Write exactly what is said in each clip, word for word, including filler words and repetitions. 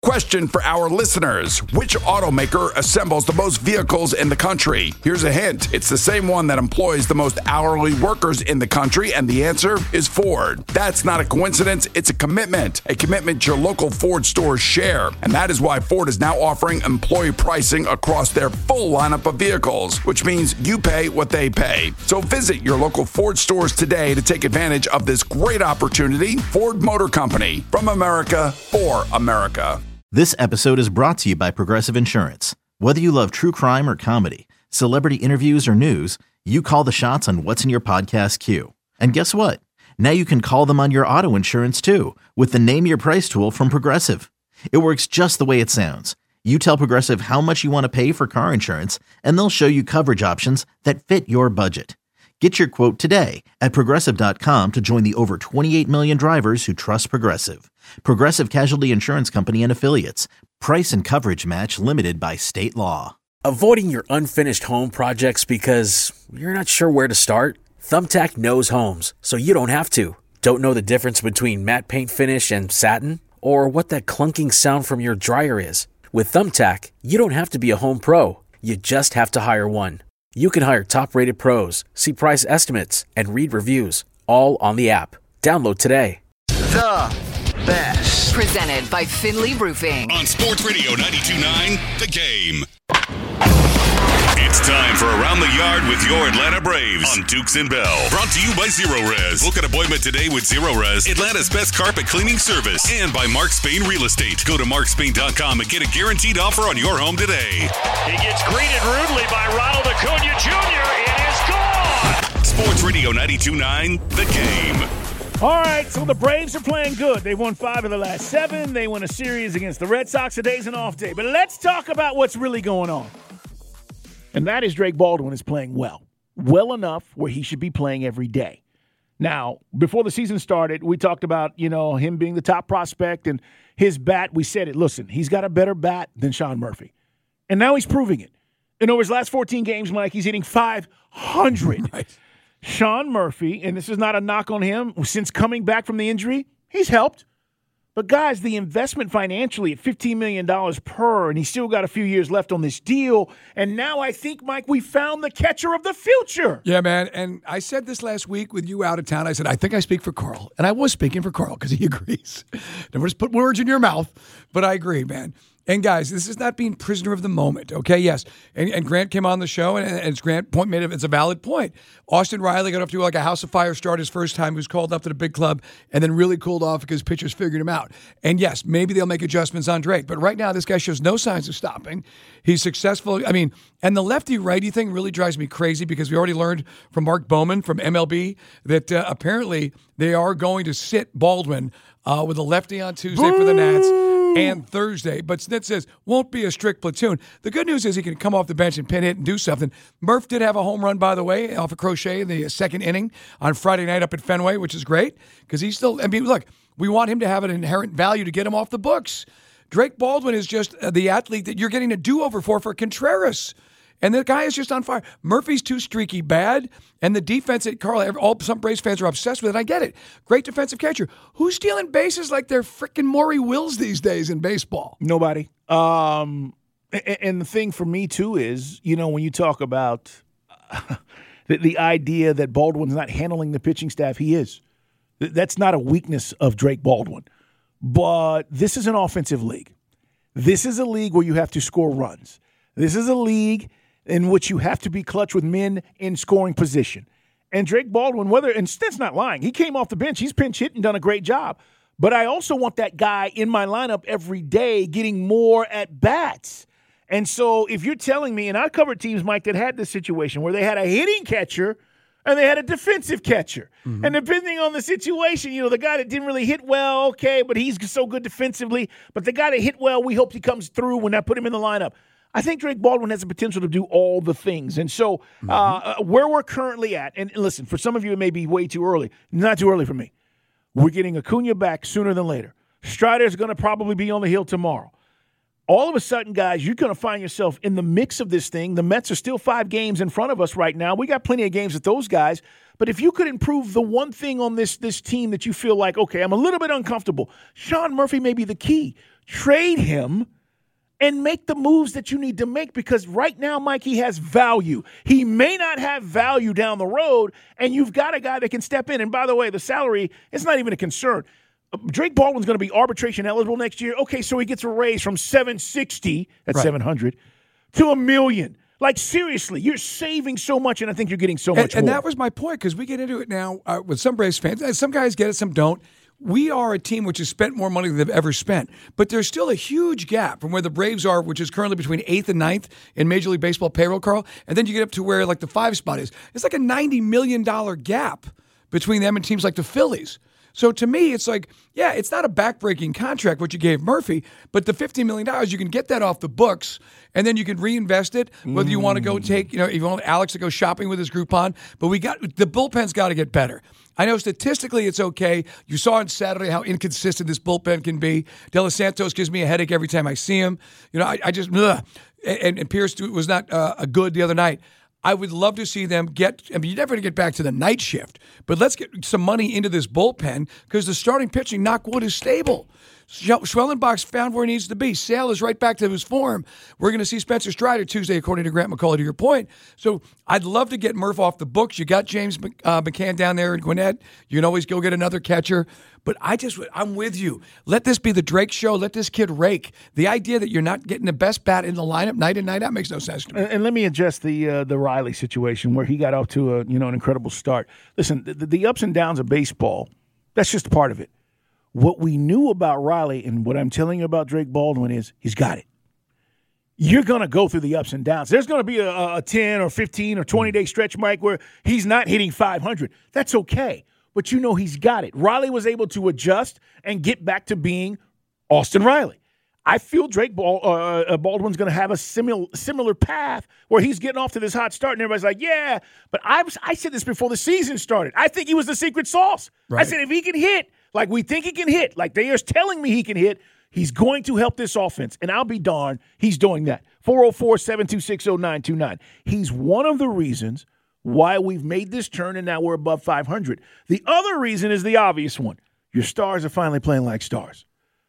Question for our listeners. Which automaker assembles the most vehicles in the country? Here's a hint. It's the same one that employs the most hourly workers in the country, and the answer is Ford. That's not a coincidence. It's a commitment. A commitment your local Ford stores share. And that is why Ford is now offering employee pricing across their full lineup of vehicles, which means you pay what they pay. So visit your local Ford stores today to take advantage of this great opportunity. Ford Motor Company. From America, for America. This episode is brought to you by Progressive Insurance. Whether you love true crime or comedy, celebrity interviews or news, you call the shots on what's in your podcast queue. And guess what? Now you can call them on your auto insurance too with the Name Your Price tool from Progressive. It works just the way it sounds. You tell Progressive how much you want to pay for car insurance, and they'll show you coverage options that fit your budget. Get your quote today at Progressive dot com to join the over twenty-eight million drivers who trust Progressive. Progressive Casualty Insurance Company and Affiliates. Price and coverage match limited by state law. Avoiding your unfinished home projects because you're not sure where to start? Thumbtack knows homes, so you don't have to. Don't know the difference between matte paint finish and satin? Or what that clunking sound from your dryer is? With Thumbtack, you don't have to be a home pro. You just have to hire one. You can hire top-rated pros, see price estimates, and read reviews, all on the app. Download today. The best. Presented by Finley Roofing. On Sports Radio ninety-two point nine, The Game. It's time for Around the Yard with your Atlanta Braves on Dukes and Bell. Brought to you by Zero Res. Book an appointment today with Zero Res, Atlanta's best carpet cleaning service. And by Mark Spain Real Estate. Go to mark spain dot com and get a guaranteed offer on your home today. He gets greeted rudely by Ronald Acuna Junior It is gone! Sports Radio ninety-two point nine, The Game. All right, so the Braves are playing good. They've won five of the last seven. They won a series against the Red Sox. Today's an off day. But let's talk about what's really going on. And that is Drake Baldwin is playing well. Well enough where he should be playing every day. Now, before the season started, we talked about, you know, him being the top prospect and his bat. We said it. Listen, he's got a better bat than Sean Murphy. And now he's proving it. And over his last fourteen games, Mike, he's hitting five hundred. Right. Sean Murphy, and this is not a knock on him, since coming back from the injury, he's helped. But, guys, the investment financially at fifteen million dollars per, and he's still got a few years left on this deal. And now I think, Mike, we found the catcher of the future. Yeah, man. And I said this last week with you out of town. I said, I think I speak for Carl. And I was speaking for Carl because he agrees. Never just put words in your mouth, but I agree, man. And, guys, this is not being prisoner of the moment, okay? Yes. And, and Grant came on the show, and, and Grant point made it, it's a valid point. Austin Riley got off to like a house of fire start his first time. He was called up to the big club and then really cooled off because pitchers figured him out. And, yes, maybe they'll make adjustments on Drake. But right now, this guy shows no signs of stopping. He's successful. I mean, and the lefty-righty thing really drives me crazy because we already learned from Mark Bowman from M L B that uh, apparently they are going to sit Baldwin uh, with a lefty on Tuesday Boo! for the Nats. And Thursday, but Snit says won't be a strict platoon. The good news is he can come off the bench and pin hit and do something. Murph did have a home run, by the way, off a crochet in the second inning on Friday night up at Fenway, which is great because he's still, I mean, look, we want him to have an inherent value to get him off the books. Drake Baldwin is just the athlete that you're getting a do-over for for Contreras. And the guy is just on fire. Murphy's too streaky bad, and the defense at Carl, all some Braves fans are obsessed with it. I get it. Great defensive catcher. Who's stealing bases like they're freaking Maury Wills these days in baseball? Nobody. Um, and the thing for me, too, is, you know, when you talk about the, the idea that Baldwin's not handling the pitching staff, he is. That's not a weakness of Drake Baldwin. But this is an offensive league. This is a league where you have to score runs. This is a league in which you have to be clutch with men in scoring position. And Drake Baldwin, whether, and Stent's not lying, he came off the bench, he's pinch hit and done a great job. But I also want that guy in my lineup every day getting more at bats. And so if you're telling me, and I covered teams, Mike, that had this situation where they had a hitting catcher and they had a defensive catcher. Mm-hmm. And depending on the situation, you know, the guy that didn't really hit well, okay, but he's so good defensively. But the guy that hit well, we hope he comes through when I put him in the lineup. I think Drake Baldwin has the potential to do all the things. And so mm-hmm. uh, where we're currently at, and listen, for some of you it may be way too early. Not too early for me. We're getting Acuna back sooner than later. Strider's going to probably be on the hill tomorrow. All of a sudden, guys, you're going to find yourself in the mix of this thing. The Mets are still five games in front of us right now. We got plenty of games with those guys. But if you could improve the one thing on this, this team that you feel like, okay, I'm a little bit uncomfortable, Sean Murphy may be the key. trade him and make the moves that you need to make, because right now, Mike, he has value. He may not have value down the road, and you've got a guy that can step in. And by the way, the salary is not even a concern. Drake Baldwin's going to be arbitration eligible next year. Okay, so he gets a raise from seven sixty, that's right. seven hundred, to a million. Like, seriously, you're saving so much, and I think you're getting so much and, and more. And that was my point, because we get into it now uh, with some Braves fans. Some guys get it, some don't. We are a team which has spent more money than they've ever spent, but there's still a huge gap from where the Braves are, which is currently between eighth and ninth in Major League Baseball payroll, Carl, and then you get up to where like the five spot is. It's like a ninety million dollars gap between them and teams like the Phillies. So to me, it's like, yeah, it's not a backbreaking contract, what you gave Murphy, but the fifteen million dollars, you can get that off the books, and then you can reinvest it, whether you want to go take, you know, if you want Alex to go shopping with his Groupon, but we got, the bullpen's got to get better. I know statistically it's okay. You saw on Saturday how inconsistent this bullpen can be. De Los Santos gives me a headache every time I see him. You know, I, I just, ugh. And, and Pierce was not uh, a good the other night. I would love to see them get, I mean, you're never going to get back to the night shift, but let's get some money into this bullpen, because the starting pitching, knock wood, is stable. Schwellenbach's found where he needs to be. Sale is right back to his form. We're going to see Spencer Strider Tuesday, according to Grant McCullough, to your point. So I'd love to get Murph off the books. You got James uh, McCann down there in Gwinnett. You can always go get another catcher. But I just, I'm with you. Let this be the Drake show. Let this kid rake. The idea that you're not getting the best bat in the lineup night in, night out makes no sense to me. And, and let me address the uh, the Riley situation where he got off to a you know an incredible start. Listen, the, the ups and downs of baseball, that's just part of it. What we knew about Riley and what I'm telling you about Drake Baldwin is he's got it. You're going to go through the ups and downs. There's going to be a, a ten or fifteen or twenty-day stretch, Mike, where he's not hitting five hundred. That's okay. But you know he's got it. Riley was able to adjust and get back to being Austin Riley. I feel Drake Ball, uh, Baldwin's going to have a similar similar path where he's getting off to this hot start, and everybody's like, yeah. But I, was, I said this before the season started. I think he was the secret sauce. Right. I said if he can hit like we think he can hit, like they are telling me he can hit, he's going to help this offense. And I'll be darned, he's doing that. four oh four, seven two six, oh nine two nine. He's one of the reasons why we've made this turn and now we're above five hundred. The other reason is the obvious one. Your stars are finally playing like stars.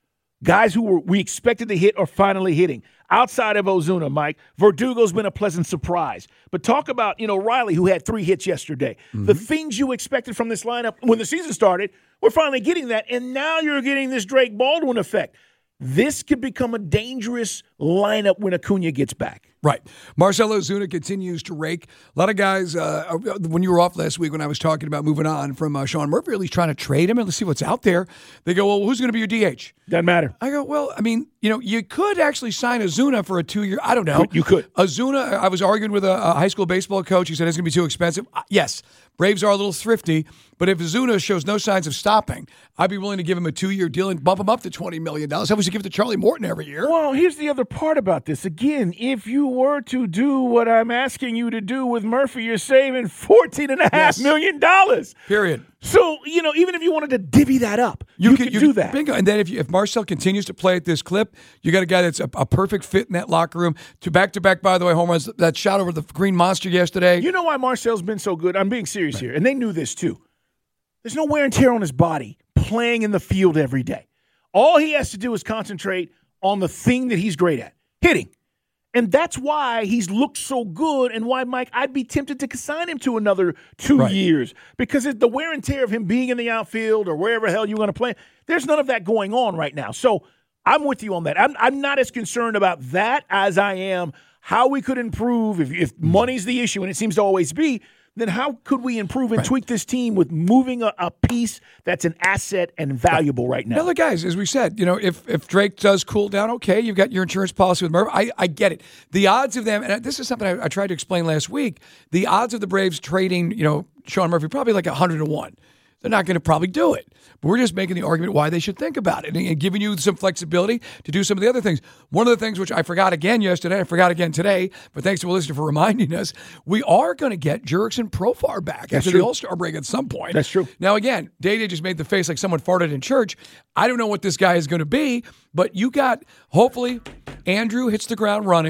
Guys who were, we expected to hit are finally hitting. Outside of Ozuna, Mike, Verdugo's been a pleasant surprise. But talk about, you know, Riley, who had three hits yesterday. Mm-hmm. The things you expected from this lineup when the season started, we're finally getting that. And now you're getting this Drake Baldwin effect. This could become a dangerous lineup when Acuna gets back. Right. Marcell Ozuna continues to rake. A lot of guys, uh, when you were off last week when I was talking about moving on from uh, Sean Murphy, at least trying to trade him and let's see what's out there, they go, well, who's going to be your D H? Doesn't matter. I go, well, I mean, you know, you could actually sign Ozuna for a two-year, I don't know. You could. Ozuna, I was arguing with a, a high school baseball coach. He said it's going to be too expensive. Uh, yes, Braves are a little thrifty, but if Ozuna shows no signs of stopping, I'd be willing to give him a two-year deal and bump him up to twenty million dollars. How would you give it to Charlie Morton every year? Well, here's the other part about this. Again, if you were to do what I'm asking you to do with Murphy, you're saving fourteen and a half yes. million dollars. Period. So, you know, even if you wanted to divvy that up, you, you could, could you do could, that. Bingo. And then if you, if Marcell continues to play at this clip, you got a guy that's a, a perfect fit in that locker room. To back-to-back, by the way, home runs, that shot over the Green Monster yesterday. You know why Marcell's been so good? I'm being serious right. here. And they knew this, too. There's no wear and tear on his body playing in the field every day. All he has to do is concentrate on the thing that he's great at, hitting. And that's why he's looked so good and why, Mike, I'd be tempted to sign him to another two right. years because the wear and tear of him being in the outfield or wherever the hell you're going to play, there's none of that going on right now. So I'm with you on that. I'm, I'm not as concerned about that as I am how we could improve. If, if money's the issue, and it seems to always be, then how could we improve and right. tweak this team with moving a, a piece that's an asset and valuable right now? Now, look, guys, as we said, you know, if if Drake does cool down, okay, you've got your insurance policy with Murph. I, I get it. The odds of them, and this is something I, I tried to explain last week, the odds of the Braves trading, you know, Sean Murphy, probably like one hundred to one. They're not going to probably do it. But we're just making the argument why they should think about it and, and giving you some flexibility to do some of the other things. One of the things which I forgot again yesterday, I forgot again today, but thanks to a listener for reminding us, we are going to get Jurickson Profar back That's after true. the All-Star break at some point. That's true. Now, again, Day-Day just made the face like someone farted in church. I don't know what this guy is going to be, but you got, hopefully, Andrew hits the ground running.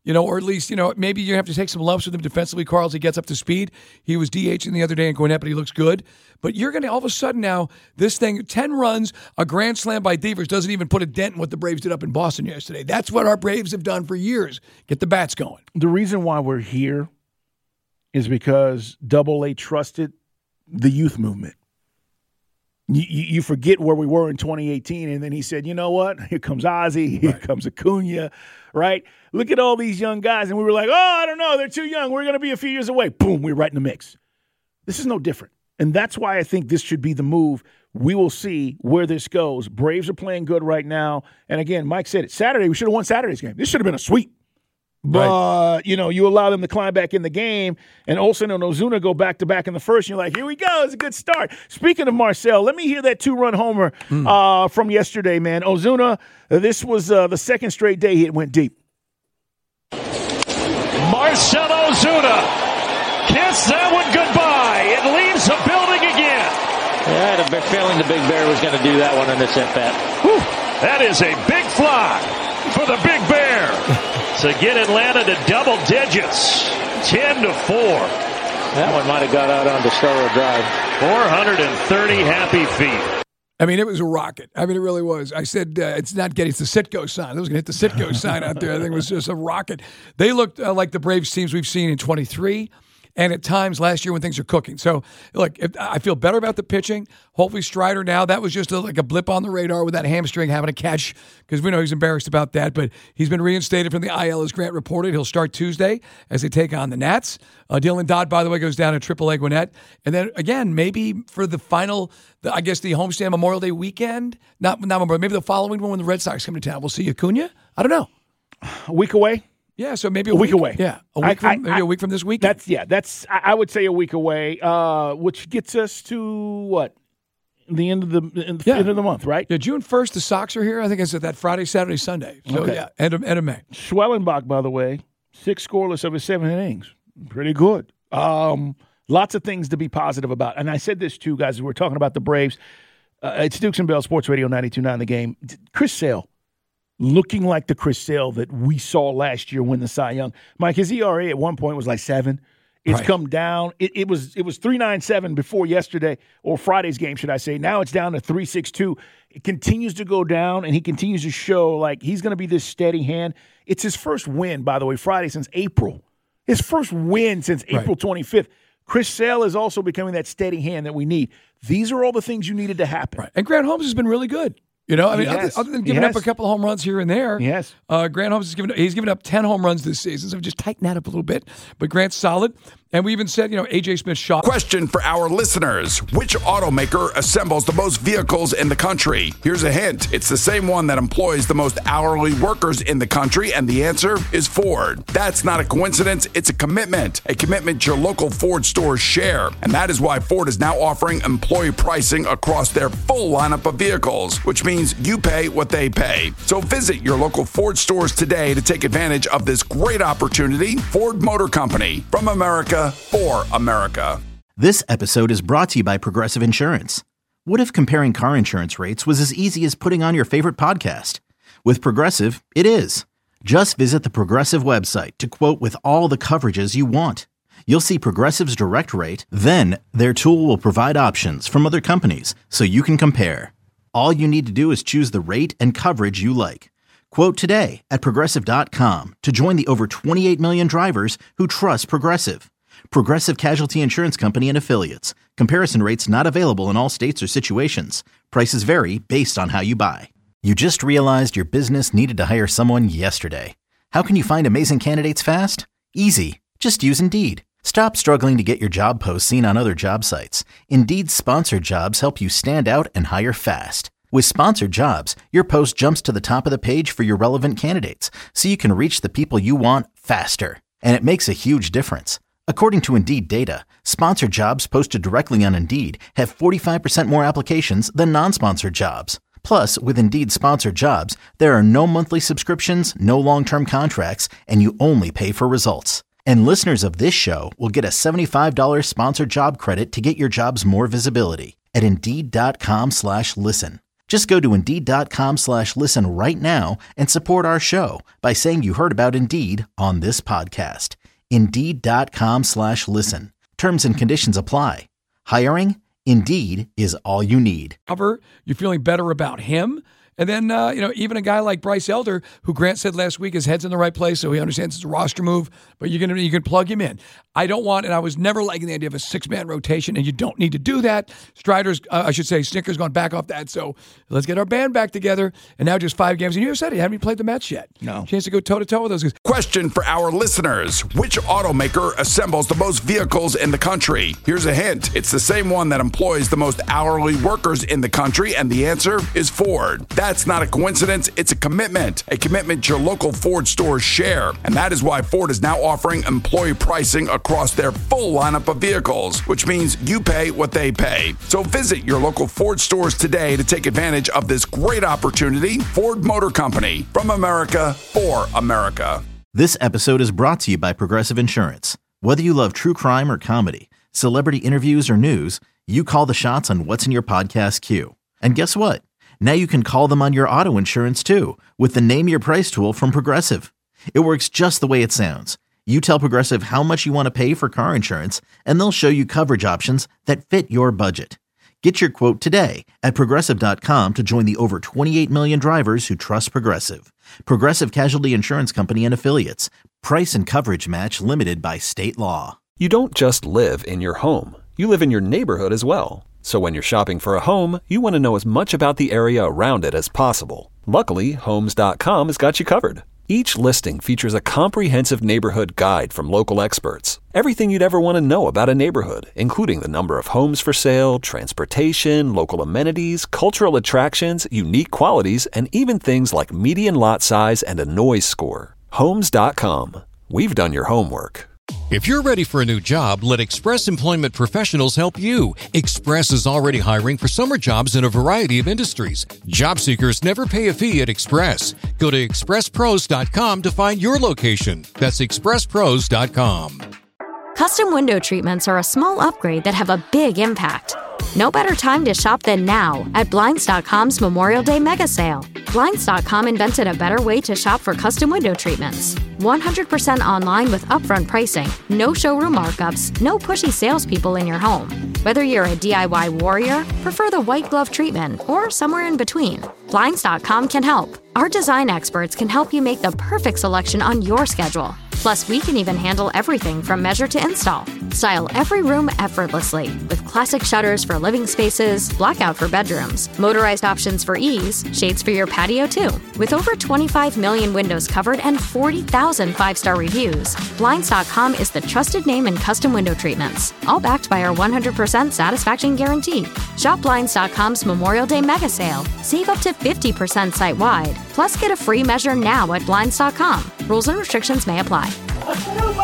You know, or at least, you know, maybe you have to take some lumps with him defensively, Carl, as he gets up to speed. He was DHing the other day in Gwinnett, but he looks good. But you're going to, all of a sudden now, this thing, ten runs, a grand slam by Devers doesn't even put a dent in what the Braves did up in Boston yesterday. That's what our Braves have done for years. Get the bats going. The reason why we're here is because Double A trusted the youth movement. You, you forget where we were in twenty eighteen, and then he said, you know what? Here comes Ozzie. Here right. comes Acuna, right? Look at all these young guys. And we were like, oh, I don't know. They're too young. We're going to be a few years away. Boom, we're right in the mix. This is no different. And that's why I think this should be the move. We will see where this goes. Braves are playing good right now. And, again, Mike said it. Saturday, we should have won Saturday's game. This should have been a sweep. But, right. you know, you allow them to climb back in the game, and Olsen and Ozuna go back-to-back in the first, and you're like, here we go. It's a good start. Speaking of Marcell, let me hear that two-run homer mm. uh, from yesterday, man. Ozuna, this was uh, the second straight day he went deep. Marcell Ozuna, kiss that one goodbye. It leaves the building again. Yeah, I had a big feeling the Big Bear was going to do that one in this at-bat. Whew. That is a big fly for the Big Bear to get Atlanta to double digits, ten to four. That one might have got out onto Starwood Drive. four hundred thirty happy feet. I mean, it was a rocket. I mean, it really was. I said, uh, it's not getting, it's the Citgo sign. I was going to hit the Citgo sign out there. I think it was just a rocket. They looked uh, like the Braves teams we've seen in twenty-three. And at times last year when things are cooking. So, look, if, I feel better about the pitching. Hopefully Strider now, that was just a, like a blip on the radar with that hamstring having a catch, because we know he's embarrassed about that. But he's been reinstated from the I L, as Grant reported. He'll start Tuesday as they take on the Nats. Uh, Dylan Dodd, by the way, goes down to triple A Gwinnett. And then, again, maybe for the final, the, I guess the homestand Memorial Day weekend, not, not Memorial, maybe the following one when the Red Sox come to town. We'll see Acuna. I don't know. A week away? Yeah, so maybe a, a week, week away. Yeah, a week I, from I, maybe I, a week from this week. That's yeah. That's I would say a week away, uh, which gets us to what the end of the, in the yeah. end of the month, right? Yeah, June first. The Sox are here. I think it's at that Friday, Saturday, Sunday. So okay. yeah, end of end of May. Schwellenbach, by the way, six scoreless of his seven innings, pretty good. Um, lots of things to be positive about, and I said this too, guys. We're talking about the Braves. Uh, it's Dukes and Bell Sports Radio ninety-two point nine. The Game. Chris Sale. Looking like the Chris Sale that we saw last year win the Cy Young. Mike, his E R A at one point was like seven. It's right. come down. It, it was it was three point nine seven before yesterday, or Friday's game, should I say. Now it's down to three point six two. It continues to go down, and he continues to show like he's going to be this steady hand. It's his first win, by the way, Friday since April. His first win since April right. twenty-fifth. Chris Sale is also becoming that steady hand that we need. These are all the things you needed to happen. Right. And Grant Holmes has been really good. You know, I mean, yes. other, other than giving yes. up a couple of home runs here and there, yes. uh, Grant Holmes has given he's given up ten home runs this season, so just tighten that up a little bit. But Grant's solid, and we even said, you know, A J Smith shot. Question for our listeners: which automaker assembles the most vehicles in the country? Here's a hint: it's the same one that employs the most hourly workers in the country, and the answer is Ford. That's not a coincidence; it's a commitment, a commitment your local Ford stores share, and that is why Ford is now offering employee pricing across their full lineup of vehicles, which means you pay what they pay. So visit your local Ford stores today to take advantage of this great opportunity. Ford Motor Company, from America for America. This episode is brought to you by Progressive Insurance. What if comparing car insurance rates was as easy as putting on your favorite podcast? With Progressive, it is. Just visit the Progressive website to quote with all the coverages you want. You'll see Progressive's direct rate, then their tool will provide options from other companies so you can compare. All you need to do is choose the rate and coverage you like. Quote today at Progressive dot com to join the over twenty-eight million drivers who trust Progressive. Progressive Casualty Insurance Company and Affiliates. Comparison rates not available in all states or situations. Prices vary based on how you buy. You just realized your business needed to hire someone yesterday. How can you find amazing candidates fast? Easy. Just use Indeed. Stop struggling to get your job posts seen on other job sites. Indeed's sponsored jobs help you stand out and hire fast. With sponsored jobs, your post jumps to the top of the page for your relevant candidates, so you can reach the people you want faster. And it makes a huge difference. According to Indeed data, sponsored jobs posted directly on Indeed have forty-five percent more applications than non-sponsored jobs. Plus, with Indeed sponsored jobs, there are no monthly subscriptions, no long-term contracts, and you only pay for results. And listeners of this show will get a seventy-five dollars sponsored job credit to get your jobs more visibility at Indeed.com slash listen. Just go to Indeed.com slash listen right now and support our show by saying you heard about Indeed on this podcast. Indeed.com slash listen. Terms and conditions apply. Hiring? Indeed is all you need. You're feeling better about him. And then, uh, you know, even a guy like Bryce Elder, who Grant said last week his head's in the right place, so he understands it's a roster move, but you're gonna you can plug him in. I don't want, and I was never liking the idea of a six-man rotation, and you don't need to do that. Strider's, uh, I should say, Snicker's gone back off that, so let's get our band back together. And now just five games. And you said he hadn't even played the Mets yet. No. Chance to go toe-to-toe with those guys. Question for our listeners. Which automaker assembles the most vehicles in the country? Here's a hint. It's the same one that employs the most hourly workers in the country, and the answer is Ford. That's not a coincidence. It's a commitment. A commitment your local Ford stores share. And that is why Ford is now offering employee pricing across their full lineup of vehicles, which means you pay what they pay. So visit your local Ford stores today to take advantage of this great opportunity. Ford Motor Company, from America, for America. This episode is brought to you by Progressive Insurance. Whether you love true crime or comedy, celebrity interviews or news, you call the shots on what's in your podcast queue. And guess what? Now you can call them on your auto insurance too with the Name Your Price tool from Progressive. It works just the way it sounds. You tell Progressive how much you want to pay for car insurance, and they'll show you coverage options that fit your budget. Get your quote today at Progressive dot com to join the over twenty-eight million drivers who trust Progressive. Progressive Casualty Insurance Company and Affiliates. Price and coverage match limited by state law. You don't just live in your home. You live in your neighborhood as well. So when you're shopping for a home, you want to know as much about the area around it as possible. Luckily, Homes dot com has got you covered. Each listing features a comprehensive neighborhood guide from local experts. Everything you'd ever want to know about a neighborhood, including the number of homes for sale, transportation, local amenities, cultural attractions, unique qualities, and even things like median lot size and a noise score. Homes dot com. We've done your homework. If you're ready for a new job, let Express Employment Professionals help you. Express is already hiring for summer jobs in a variety of industries. Job seekers never pay a fee at Express. Go to express pros dot com to find your location. That's express pros dot com. Custom window treatments are a small upgrade that have a big impact. No better time to shop than now at Blinds dot com's Memorial Day Mega Sale. Blinds dot com invented a better way to shop for custom window treatments. one hundred percent online with upfront pricing, no showroom markups, no pushy salespeople in your home. Whether you're a D I Y warrior, prefer the white glove treatment, or somewhere in between, Blinds dot com can help. Our design experts can help you make the perfect selection on your schedule. Plus, we can even handle everything from measure to install. Style every room effortlessly with classic shutters for living spaces, blackout for bedrooms, motorized options for ease, shades for your patio too. With over twenty-five million windows covered and forty thousand five-star reviews, Blinds dot com is the trusted name in custom window treatments, all backed by our one hundred percent satisfaction guarantee. Shop Blinds dot com's Memorial Day Mega Sale. Save up to fifty percent site-wide. Plus, get a free measure now at Blinds dot com. Rules and restrictions may apply.